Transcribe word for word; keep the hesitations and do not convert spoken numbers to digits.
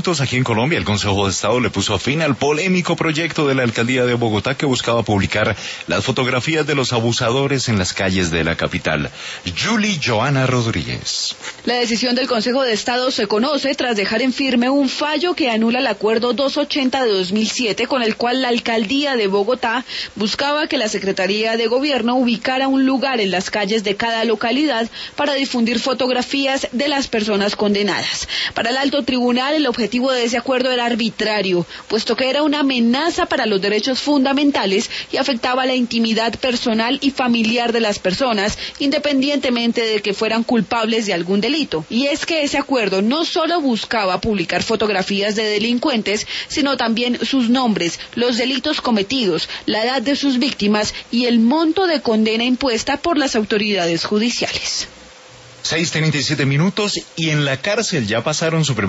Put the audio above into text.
Aquí en Colombia, el Consejo de Estado le puso fin al polémico proyecto de la Alcaldía de Bogotá que buscaba publicar las fotografías de los abusadores en las calles de la capital. Julie Joana Rodríguez. La decisión del Consejo de Estado se conoce tras dejar en firme un fallo que anula el acuerdo doscientos ochenta de dos mil siete, con el cual la Alcaldía de Bogotá buscaba que la Secretaría de Gobierno ubicara un lugar en las calles de cada localidad para difundir fotografías de las personas condenadas. Para el alto tribunal, el objetivo de ese acuerdo era arbitrario, puesto que era una amenaza para los derechos fundamentales y afectaba la intimidad personal y familiar de las personas, independientemente de que fueran culpables de algún delito. Y es que ese acuerdo no solo buscaba publicar fotografías de delincuentes, sino también sus nombres, los delitos cometidos, la edad de sus víctimas y el monto de condena impuesta por las autoridades judiciales. seis treinta y siete minutos y en la cárcel ya pasaron su primer